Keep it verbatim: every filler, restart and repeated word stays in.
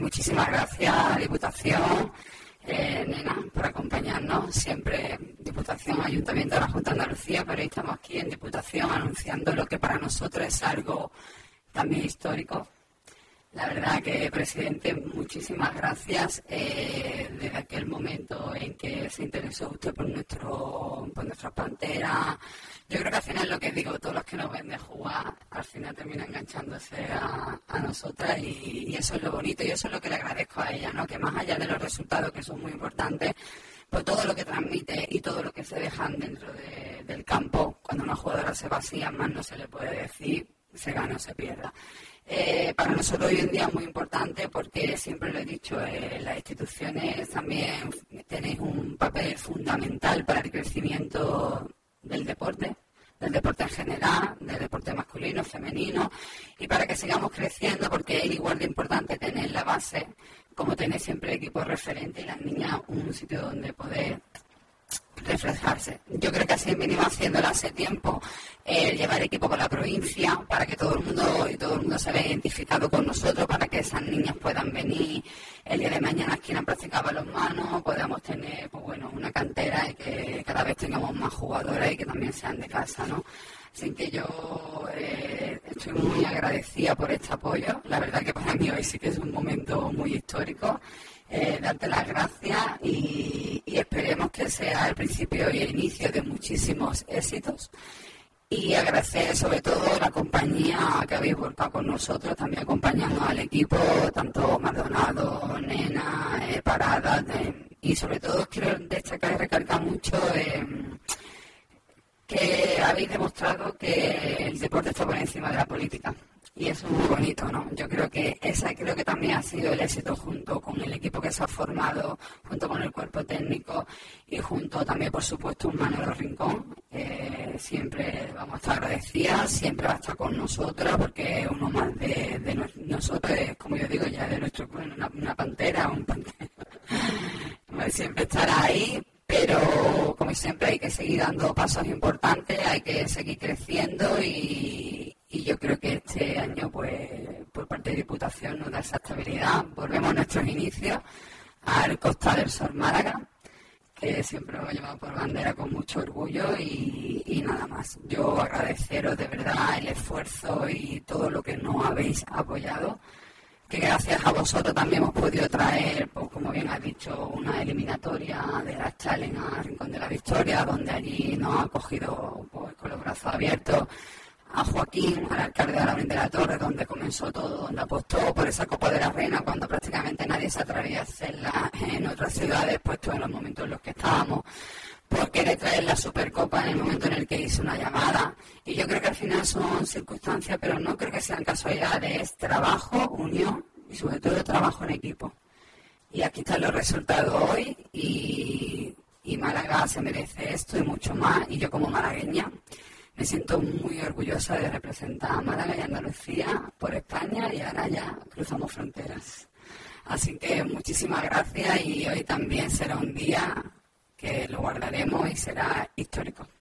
muchísimas gracias, Diputación, eh, Nena, por acompañarnos. Siempre Diputación, Ayuntamiento de la Junta de Andalucía, pero hoy estamos aquí en Diputación anunciando lo que para nosotros es algo también histórico. La verdad que, presidente, muchísimas gracias. Eh, desde aquel momento en que se interesó usted por nuestro por nuestras panteras, yo creo que al final lo que digo, todos los que nos ven de jugar, al final terminan enganchándose a, a nosotras y, y eso es lo bonito y eso es lo que le agradezco a ella, ¿no? Que más allá de los resultados, que son muy importantes, pues todo lo que transmite y todo lo que se dejan dentro de, del campo, cuando una jugadora se vacía, más no se le puede decir, se gana o se pierda. Eh, para nosotros hoy en día es muy importante porque siempre lo he dicho, eh, las instituciones también tenéis un papel fundamental para el crecimiento del deporte, del deporte en general, del deporte masculino, femenino, y para que sigamos creciendo, porque es igual de importante tener la base como tener siempre equipos referentes y las niñas un sitio donde poder reflejarse. Yo creo que así venimos haciéndolo hace tiempo, eh, llevar equipo con la provincia para que todo el mundo y todo el mundo se vea identificado con nosotros, para que esas niñas puedan venir el día de mañana aquí a practicar balonmano, podamos tener pues bueno, una cantera y que cada vez tengamos más jugadoras y que también sean de casa, ¿no? Así que yo eh, estoy muy agradecida por este apoyo. La verdad que para mí hoy sí que es un momento muy histórico. Eh, darte las gracias y, y esperemos que sea el principio y el inicio de muchísimos éxitos. Y agradecer sobre todo la compañía que habéis volcado con nosotros, también acompañando al equipo, tanto Maldonado, Nena, eh, Parada, eh, y sobre todo quiero destacar y recalcar mucho eh, que habéis demostrado que el deporte está por encima de la política. Y eso es muy bonito, ¿no? Yo creo que esa creo que también ha sido el éxito junto con el equipo que se ha formado, junto con el cuerpo técnico y junto también, por supuesto, un Manolo Rincón. Eh, siempre vamos a estar agradecidas, siempre va a estar con nosotros porque uno más de, de nos, nosotros es, como yo digo, ya de nuestro bueno, una, una pantera, un pantera. Siempre estará ahí. Pero, como siempre, hay que seguir dando pasos importantes, hay que seguir creciendo y, y yo creo que este año, pues, por parte de Diputación nos da esa estabilidad. Volvemos a nuestros inicios, al Costa del Sol Málaga, que siempre lo he llevado por bandera con mucho orgullo y, y nada más. Yo agradeceros de verdad el esfuerzo y todo lo que nos habéis apoyado, que gracias a vosotros también hemos podido traer, pues como bien has dicho, una eliminatoria de la Challenge a Rincón de la Victoria, donde allí nos ha acogido pues, con los brazos abiertos a Joaquín, al alcalde de Laurín de la Torre, donde comenzó todo, donde apostó por esa Copa de la Reina, cuando prácticamente nadie se atrevía a hacerla en otras ciudades, puesto en los momentos en los que estábamos, por querer traer la Supercopa en el momento en el que hizo una llamada. Y yo creo que al final son circunstancias, pero no creo que sean casualidades, es trabajo, unión y sobre todo trabajo en equipo. Y aquí están los resultados hoy y, y Málaga se merece esto y mucho más. Y yo como malagueña me siento muy orgullosa de representar a Málaga y Andalucía por España y ahora ya cruzamos fronteras. Así que muchísimas gracias y hoy también será un día que lo guardaremos y será histórico.